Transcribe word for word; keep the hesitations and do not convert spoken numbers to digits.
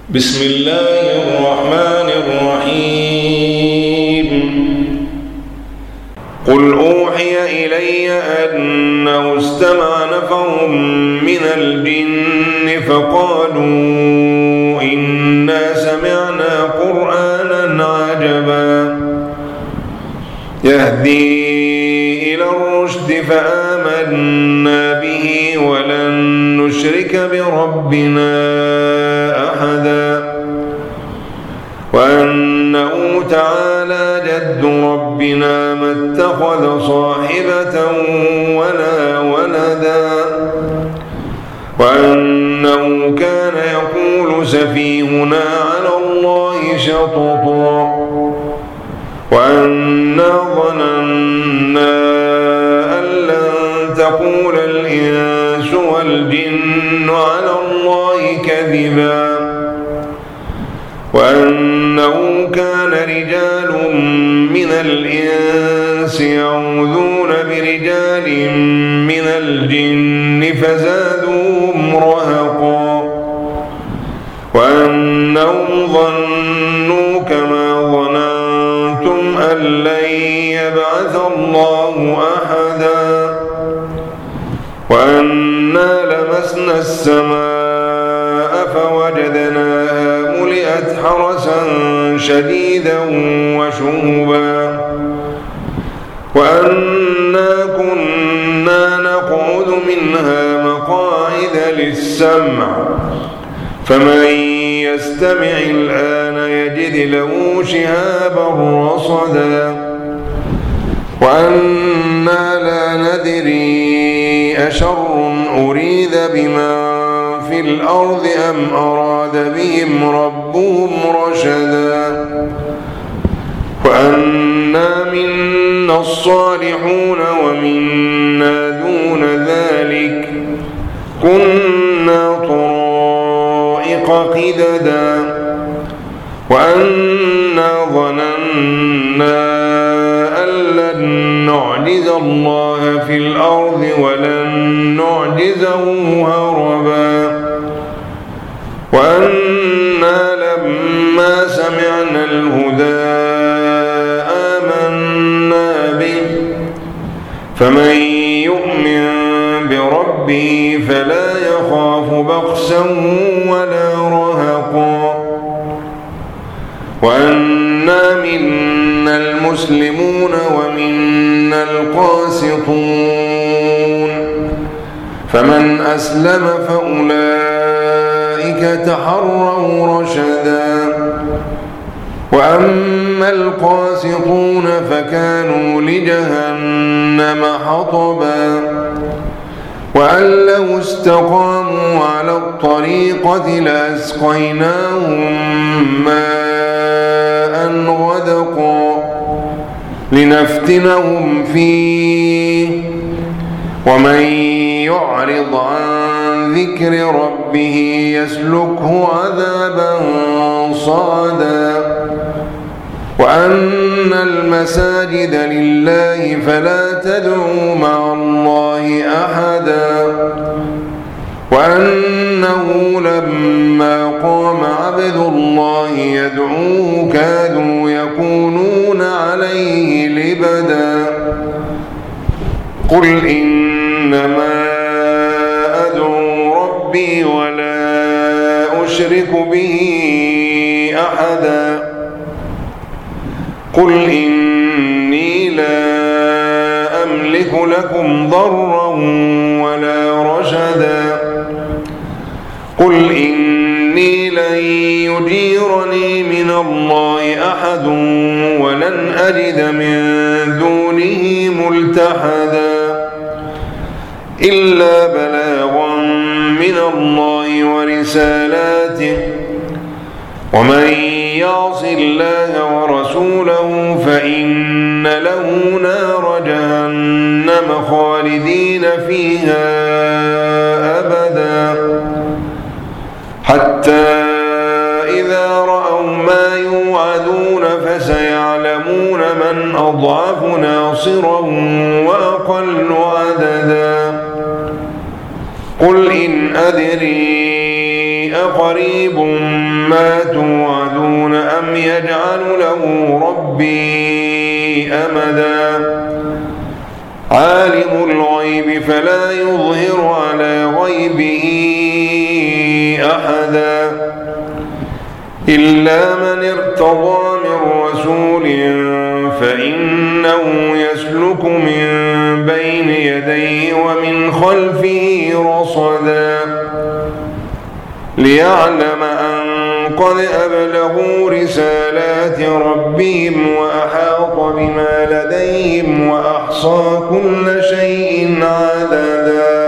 بسم الله الرحمن الرحيم. قل أوحي إلي أنه استمع نفر من الجن فقالوا إنا سمعنا قرآنا عجبا يهدي إلى الرشد فآمنا به ولن نشرك بربنا أحدا وأنه تعالى جد ربنا ما اتخذ صاحبة ولا ولدا وأنه كان يقول سفيهنا على الله شططا وأنا ظننا أن لن تقول الإنس والجن على الله كذبا وأنه كان رجال من الإنس يعوذون برجال من الجن فزادوهم رهقا وأنهم ظنوا كما ظننتم أن لن يبعث الله أحدا وأنا لمسنا السماء فوجدناها ملئت حرسا شديدا وشهبا وأنا كنا نقعد منها مقاعد للسمع فمن يستمع الآن يجد له شهابا رصدا وأنا لا ندري أشر أريد بمن في الأرض أم أراد بهم ربهم رشدا وأنا منا الصالحون ومنا دون ذلك كنا طرائق قددا وأنا ظننا أن لن نعجز الله في الأرض ولن نعجزه هربا وأنا لما سمعنا الهدى آمنا به فمن يؤمن بربه فلا يخاف بخسا ولا رهقا وأنا منا المسلمون ومنا القاسطون فمن أسلم فأولئك تحروا رشدا وأما القاسطون فكانوا لجهنم حطبا وأن لو استقاموا على الطريقة لأسقيناهم ماء غدقا لنفتنهم فيه ومن يعرض عن ذكر ربه يسلكه عذابا صعدا وأن المساجد لله فلا تدعوا مع الله أحدا وأنه لما قام عبد الله يدعوه كادوا يكونون عليه لبدا قل إنما أدعو ربي ولا أشرك به أحدا قل إني لا أملك لكم ضرا ولا رشدا قل إني لن يجيرني من الله أحد ولن أجد من دونه ملتحدا إلا بلاغا من الله ورسالاته ومن يعص الله ورسوله فإن له نار جهنم خالدين فيها أبدا حتى إذا رأوا ما يوعدون فسيعلمون من أضعف ناصرا وأقل عددا قل إن أدري أقريب ما توعدون أم يجعل له ربي أمدا عالم الغيب فلا يظهر على غيبه أحدا إلا من ارتضى من رسول فإنه يسلك من بين يديه ومن خلفه رصدا ليعلم أن قد أبلغوا رسالات ربهم وأحاط بما لديهم وأحصى كل شيء عددا.